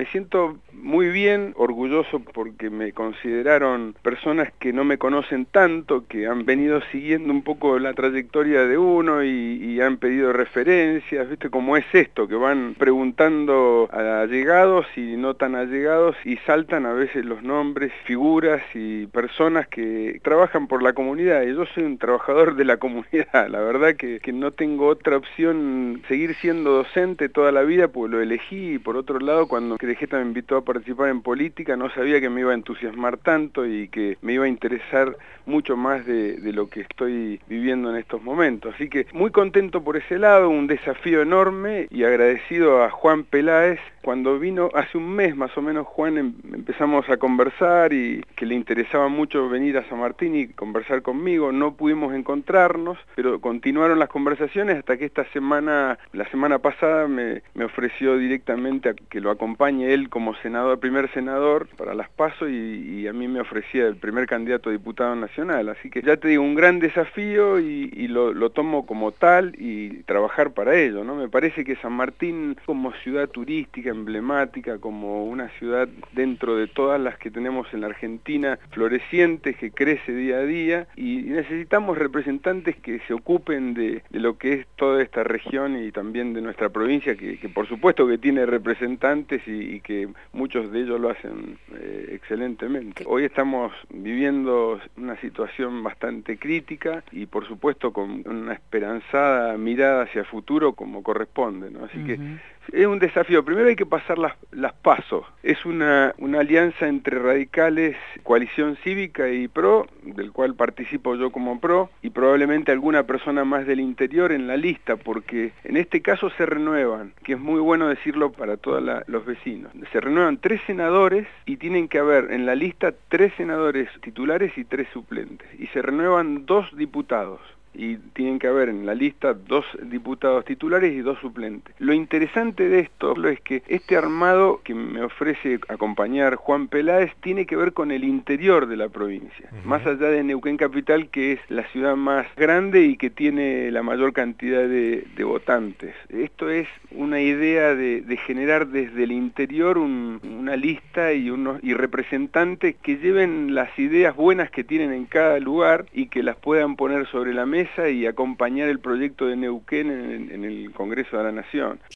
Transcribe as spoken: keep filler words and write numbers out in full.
siento muy bien, orgulloso porque me consideraron personas que no me conocen tanto, que han venido siguiendo un poco la trayectoria de uno y, y han pedido referencias, ¿viste? Como es esto, que van preguntando a allegados y no tan allegados y saltan a veces los nombres, figuras y personas que trabajan por la comunidad. Y yo soy un trabajador de la comunidad, la verdad que, que no tengo otra opción, seguir siendo docente toda la vida, porque lo elegí, y por otro lado, cuando Querejeta me invitó a participar en política, no sabía que me iba a entusiasmar tanto y que me iba a interesar mucho más de, de lo que estoy viviendo en estos momentos. Así que muy contento por ese lado, un desafío enorme, y agradecido a Juan Peláez. Cuando vino hace un mes más o menos, Juan, em, empezamos a conversar y que le interesaba mucho venir a San Martín y conversar conmigo. No pudimos encontrarnos, pero continuaron las conversaciones hasta que esta semana, la semana pasada, me, me ofreció directamente a que lo acompañe él como senador, primer senador para las PASO, y, y a mí me ofrecía el primer candidato a diputado nacional. Así que ya te digo, un gran desafío y, y lo, lo tomo como tal y trabajar para ello, ¿no? Me parece que San Martín, como ciudad turística, emblemática, como una ciudad dentro de todas las que tenemos en la Argentina, floreciente, que crece día a día, y necesitamos representantes que se ocupen de, de lo que es toda esta región y también de nuestra provincia, que, que por supuesto que tiene representantes y, y que muchos de ellos lo hacen eh, excelentemente. Hoy estamos viviendo una situación bastante crítica y por supuesto con una esperanzada mirada hacia el futuro como corresponde, ¿no? Así uh-huh. que es un desafío. Primero hay que pasar las, las PASO. Es una, una alianza entre radicales, Coalición Cívica y PRO, del cual participo yo como PRO, y probablemente alguna persona más del interior en la lista, porque en este caso se renuevan, que es muy bueno decirlo para todos la, los vecinos. Se renuevan tres senadores y tienen que haber en la lista tres senadores titulares y tres suplentes. Y se renuevan dos diputados. Y tienen que haber en la lista dos diputados titulares y dos suplentes. Lo interesante de esto es que este armado que me ofrece acompañar Juan Peláez tiene que ver con el interior de la provincia, uh-huh. más allá de Neuquén Capital, que es la ciudad más grande y que tiene la mayor cantidad de, de votantes. Esto es una idea de, de generar desde el interior un, una lista y, unos, y representantes que lleven las ideas buenas que tienen en cada lugar y que las puedan poner sobre la mesa y acompañar el proyecto de Neuquén en, en el Congreso de la Nación.